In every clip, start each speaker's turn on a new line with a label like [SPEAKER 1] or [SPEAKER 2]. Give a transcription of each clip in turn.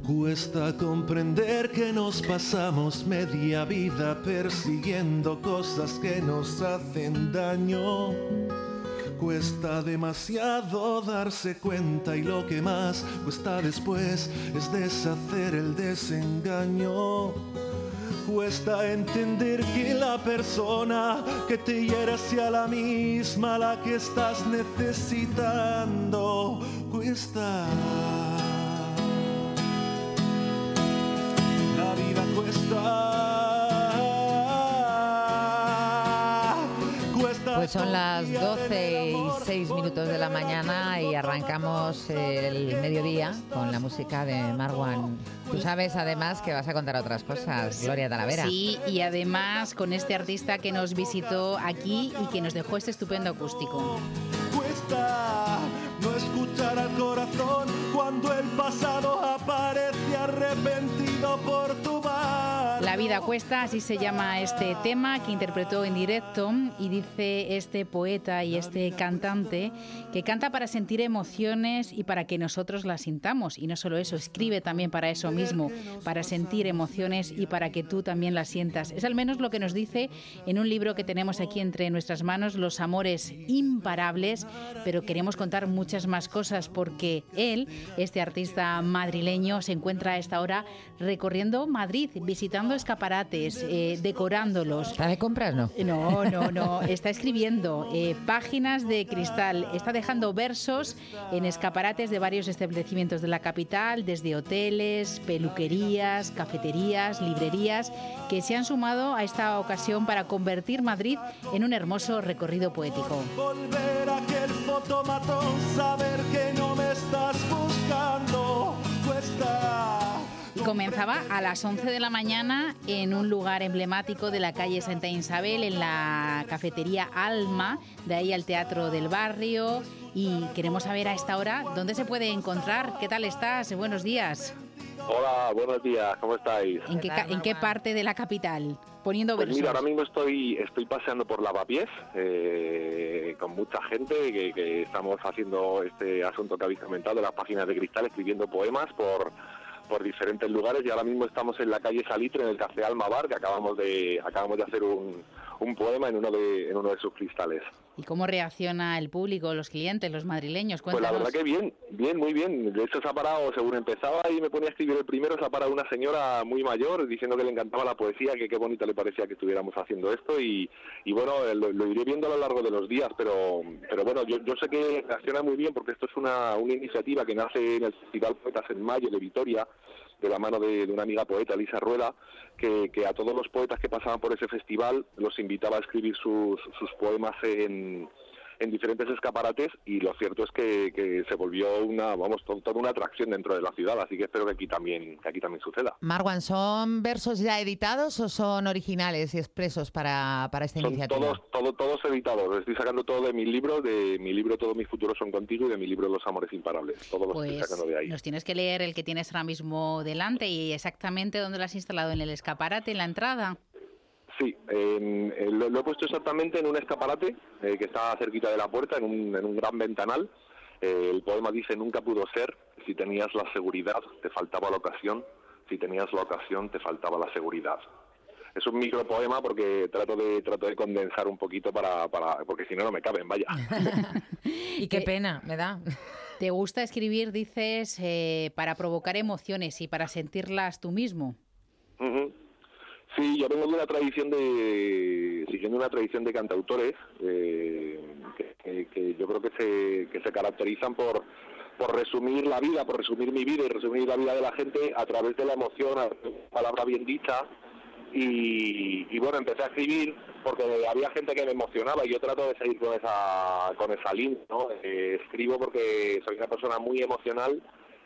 [SPEAKER 1] Cuesta comprender que nos pasamos media vida persiguiendo cosas que nos hacen daño. Cuesta demasiado darse cuenta y lo que más cuesta después es deshacer el desengaño. Cuesta entender que la persona que te hiere sea la misma la que estás necesitando. Cuesta. La vida cuesta.
[SPEAKER 2] Pues son las 12:06 de la mañana y arrancamos el mediodía con la música de Marwan. Tú sabes además que vas a contar otras cosas, Gloria Talavera.
[SPEAKER 3] Sí, y además con este artista que nos visitó aquí y que nos dejó este estupendo acústico.
[SPEAKER 1] Cuesta no escuchar al corazón cuando el pasado aparece arrepentido por tu mal.
[SPEAKER 3] La vida cuesta, así se llama este tema que interpretó en directo, y dice este poeta y este cantante que canta para sentir emociones y para que nosotros las sintamos, y no solo eso, escribe también para eso mismo, para sentir emociones y para que tú también las sientas. Es al menos lo que nos dice en un libro que tenemos aquí entre nuestras manos, Los amores imparables, pero queremos contar muchas más cosas porque él, este artista madrileño, se encuentra a esta hora recorriendo Madrid, visitando escaparates, decorándolos.
[SPEAKER 2] ¿Está de compras, no?
[SPEAKER 3] No, está escribiendo páginas de cristal, está dejando versos en escaparates de varios establecimientos de la capital, desde hoteles, peluquerías, cafeterías, librerías, que se han sumado a esta ocasión para convertir Madrid en un hermoso recorrido poético.
[SPEAKER 1] Volver a aquel fotomatón, saber que no me estás buscando, cuesta.
[SPEAKER 3] Y comenzaba a las 11 de la mañana en un lugar emblemático de la calle Santa Isabel, en la cafetería Alma, de ahí al Teatro del Barrio. Y queremos saber a esta hora dónde se puede encontrar. ¿Qué tal estás? Buenos días.
[SPEAKER 4] Hola, buenos días, ¿cómo estáis?
[SPEAKER 3] ¿En qué parte de la capital? Poniendo
[SPEAKER 4] Pues
[SPEAKER 3] versos.
[SPEAKER 4] mira, ahora mismo estoy paseando por Lavapiés con mucha gente que estamos haciendo este asunto que habéis comentado de las páginas de cristal, escribiendo poemas por diferentes lugares, y ahora mismo estamos en la calle Salitre, en el Café Alma Bar, que acabamos de hacer un poema en uno de sus cristales.
[SPEAKER 3] ¿Y cómo reacciona el público, los clientes, los madrileños? Cuéntanos.
[SPEAKER 4] Pues la verdad que bien, muy bien. De hecho se ha parado, según empezaba y me ponía a escribir el primero, se ha parado una señora muy mayor diciendo que le encantaba la poesía, que qué bonito le parecía que estuviéramos haciendo esto, y bueno, lo iré viendo a lo largo de los días, pero bueno, yo sé que reacciona muy bien porque esto es una iniciativa que nace en el Festival Poetas en Mayo de Vitoria, de la mano de una amiga poeta, Elisa Rueda, que a todos los poetas que pasaban por ese festival los invitaba a escribir sus poemas en diferentes escaparates, y lo cierto es que se volvió toda una atracción dentro de la ciudad, así que espero que aquí también suceda.
[SPEAKER 2] Marwan, ¿son versos ya editados o son originales y expresos para esta iniciativa?
[SPEAKER 4] Son todos editados. Estoy sacando todo de mi libro Todos mis futuros son contigo, y de mi libro Los amores imparables. Todos los estoy sacando de ahí.
[SPEAKER 3] Nos tienes que leer el que tienes ahora mismo delante, y exactamente dónde lo has instalado, en el escaparate, en la entrada.
[SPEAKER 4] Sí, lo he puesto exactamente en un escaparate que está cerquita de la puerta, en un gran ventanal. El poema dice: nunca pudo ser, si tenías la seguridad, te faltaba la ocasión, si tenías la ocasión, te faltaba la seguridad. Es un micropoema porque trato de condensar un poquito porque si no me caben, vaya.
[SPEAKER 2] Y qué pena, me da.
[SPEAKER 3] ¿Te gusta escribir, dices, para provocar emociones y para sentirlas tú mismo?
[SPEAKER 4] Uh-huh. Sí, yo vengo de siguiendo una tradición de cantautores que yo creo que se caracterizan por resumir la vida, por resumir mi vida y resumir la vida de la gente a través de la emoción, a palabra bien dicha. Y bueno, empecé a escribir porque había gente que me emocionaba, y yo trato de seguir con esa línea, ¿no? Escribo porque soy una persona muy emocional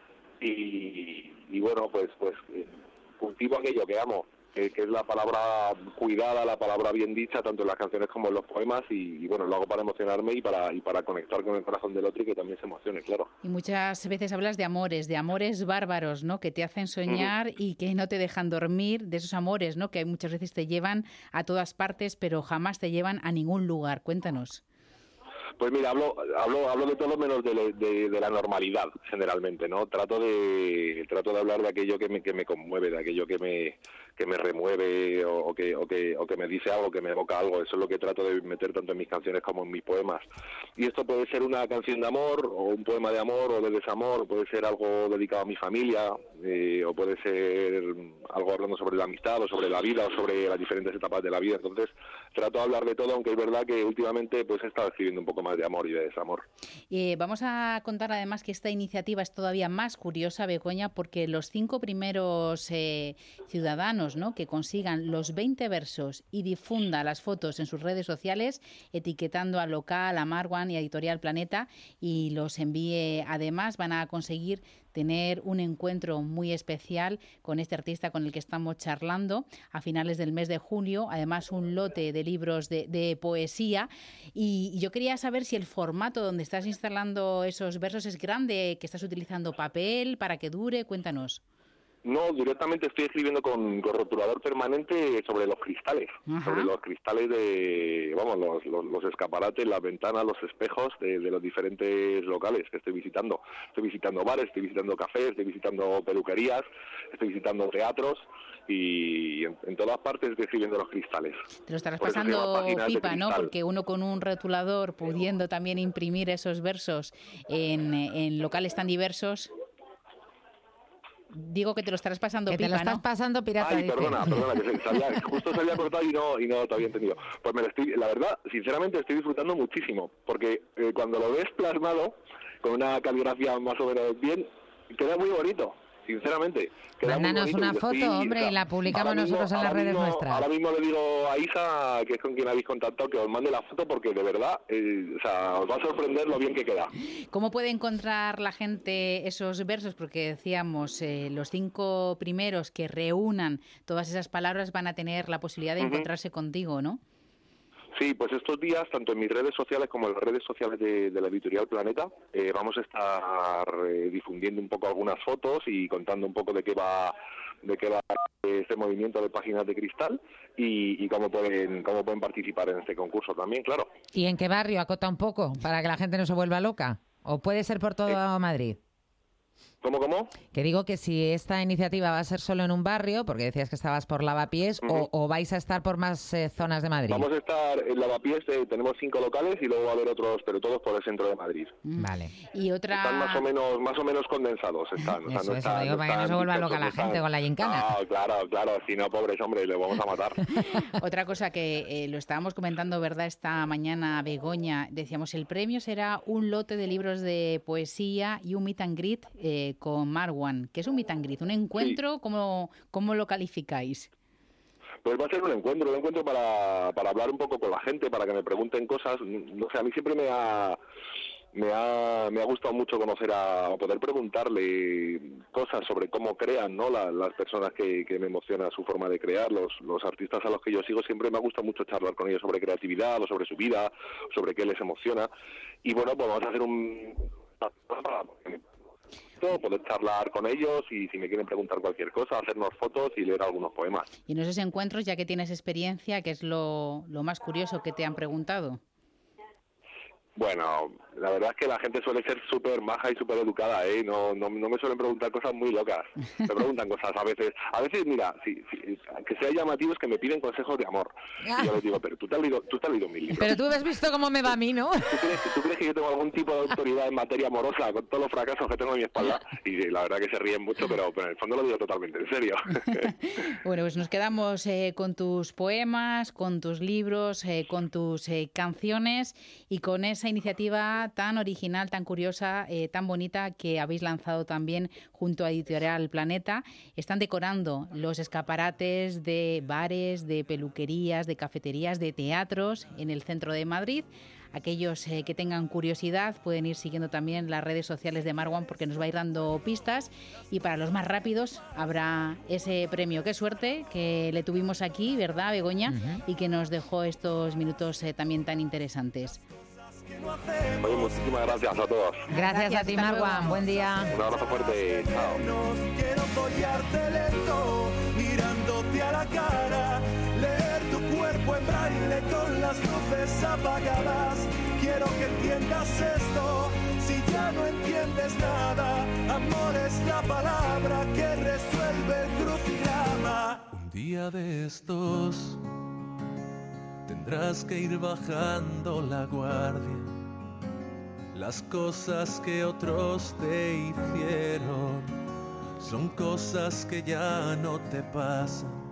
[SPEAKER 4] y bueno, pues cultivo aquello que amo, que es la palabra cuidada, la palabra bien dicha, tanto en las canciones como en los poemas, y bueno, lo hago para emocionarme y para conectar con el corazón del otro y que también se emocione, claro.
[SPEAKER 3] Y muchas veces hablas de amores bárbaros, ¿no?, que te hacen soñar y que no te dejan dormir, de esos amores, ¿no?, que muchas veces te llevan a todas partes, pero jamás te llevan a ningún lugar. Cuéntanos.
[SPEAKER 4] Pues mira, hablo de todo menos de la normalidad, generalmente, ¿no? Trato de hablar de aquello que me conmueve, de aquello que me remueve o que me dice algo, que me evoca algo. Eso es lo que trato de meter tanto en mis canciones como en mis poemas. Y esto puede ser una canción de amor, o un poema de amor o de desamor, o puede ser algo dedicado a mi familia, o puede ser algo hablando sobre la amistad o sobre la vida o sobre las diferentes etapas de la vida. Entonces trato de hablar de todo, aunque es verdad que últimamente pues he estado escribiendo un poco más de amor y de desamor.
[SPEAKER 3] Vamos a contar además que esta iniciativa es todavía más curiosa, Begoña, porque los 5 primeros ciudadanos, ¿no?, que consigan los 20 versos y difunda las fotos en sus redes sociales, etiquetando a Local, a Marwan y a Editorial Planeta, y los envíe, además van a conseguir tener un encuentro muy especial con este artista con el que estamos charlando a finales del mes de julio, además un lote de libros de poesía. Y yo quería saber si el formato donde estás instalando esos versos es grande, que estás utilizando papel para que dure. Cuéntanos.
[SPEAKER 4] No, directamente estoy escribiendo con rotulador permanente sobre los cristales. Ajá. Sobre los cristales de, vamos, los escaparates, las ventanas, los espejos de los diferentes locales que estoy visitando. Estoy visitando bares, estoy visitando cafés, estoy visitando peluquerías, estoy visitando teatros y en todas partes estoy escribiendo los cristales.
[SPEAKER 3] Te lo estarás pasando pipa, ¿no? Porque uno con un rotulador pudiendo también imprimir esos versos en locales tan diversos. Digo que te lo estarás pasando pipa, ¿no?
[SPEAKER 2] Que te lo estás pasando pirata.
[SPEAKER 4] Ay, perdona, que justo se había cortado y no te había entendido. Pues la verdad, sinceramente estoy disfrutando muchísimo, porque cuando lo ves plasmado, con una caligrafía más o menos bien, queda muy bonito. Sinceramente.
[SPEAKER 2] Mándanos una foto, hombre, y la publicamos nosotros en las redes nuestras.
[SPEAKER 4] Ahora mismo le digo a Isa, que es con quien habéis contactado, que os mande la foto porque de verdad, os va a sorprender lo bien que queda.
[SPEAKER 3] ¿Cómo puede encontrar la gente esos versos? Porque decíamos, los 5 primeros que reúnan todas esas palabras van a tener la posibilidad de encontrarse contigo, ¿no?
[SPEAKER 4] Sí, pues estos días, tanto en mis redes sociales como en las redes sociales de la Editorial Planeta, vamos a estar difundiendo un poco algunas fotos y contando un poco de qué va este movimiento de Páginas de Cristal y cómo pueden participar en este concurso también, claro.
[SPEAKER 2] ¿Y en qué barrio? Acota un poco, para que la gente no se vuelva loca. ¿O puede ser por todo Madrid?
[SPEAKER 4] ¿Cómo?
[SPEAKER 2] Que digo que si esta iniciativa va a ser solo en un barrio, porque decías que estabas por Lavapiés, o vais a estar por más zonas de Madrid.
[SPEAKER 4] Vamos a estar en Lavapiés, tenemos 5 locales y luego va a haber otros, pero todos por el centro de Madrid.
[SPEAKER 2] Vale.
[SPEAKER 3] Y otra...
[SPEAKER 4] Están más o menos condensados. Están,
[SPEAKER 2] eso, digo, para que no se vuelva loca la gente con la gincana.
[SPEAKER 4] Claro, si no, pobres hombres, le vamos a matar.
[SPEAKER 3] Otra cosa que lo estábamos comentando, ¿verdad?, esta mañana, Begoña, decíamos, el premio será un lote de libros de poesía y un meet and greet con Marwan. ¿Qué es un meet and greet? ¿Un encuentro? Sí. ¿Cómo lo calificáis?
[SPEAKER 4] Pues va a ser un encuentro para hablar un poco con la gente, para que me pregunten cosas. No sé, a mí siempre me ha gustado mucho conocer o poder preguntarle cosas sobre cómo crean, ¿no? Las personas que me emocionan su forma de crear, los artistas a los que yo sigo, siempre me gusta mucho charlar con ellos sobre creatividad o sobre su vida, sobre qué les emociona. Y bueno, pues vamos a hacer poder charlar con ellos y si me quieren preguntar cualquier cosa, hacernos fotos y leer algunos poemas.
[SPEAKER 3] Y en esos encuentros, ya que tienes experiencia, ¿qué es lo más curioso que te han preguntado?
[SPEAKER 4] Bueno, la verdad es que la gente suele ser súper maja y súper educada, ¿eh? No me suelen preguntar cosas muy locas. Me preguntan cosas a veces, mira, que sea llamativo es que me piden consejos de amor. Y yo les digo, pero tú te has leído mi libro.
[SPEAKER 2] Pero tú has visto cómo me va a mí, ¿no?
[SPEAKER 4] ¿Tú crees que yo tengo algún tipo de autoridad en materia amorosa con todos los fracasos que tengo en mi espalda? Y la verdad que se ríen mucho, pero en el fondo lo digo totalmente en serio.
[SPEAKER 3] Bueno, pues nos quedamos con tus poemas, con tus libros, con tus canciones y con esa iniciativa tan original, tan curiosa, tan bonita que habéis lanzado también junto a Editorial Planeta. Están decorando los escaparates de bares, de peluquerías, de cafeterías, de teatros en el centro de Madrid. Aquellos que tengan curiosidad pueden ir siguiendo también las redes sociales de Marwan porque nos va a ir dando pistas y para los más rápidos habrá ese premio. Qué suerte que le tuvimos aquí, ¿verdad, Begoña? Y que nos dejó estos minutos también tan interesantes.
[SPEAKER 4] Oye, muchísimas gracias a todos.
[SPEAKER 2] Gracias a ti, Marwan. Buen día.
[SPEAKER 4] Un abrazo fuerte. Chao.
[SPEAKER 1] Quiero follarte lento, mirándote a la cara, leer tu cuerpo en braille con las luces apagadas. quiero que entiendas esto. Si ya no entiendes nada, amor es la palabra que resuelve el crucigrama. Un día de estos tendrás que ir bajando la guardia. Las cosas que otros te hicieron son cosas que ya no te pasan.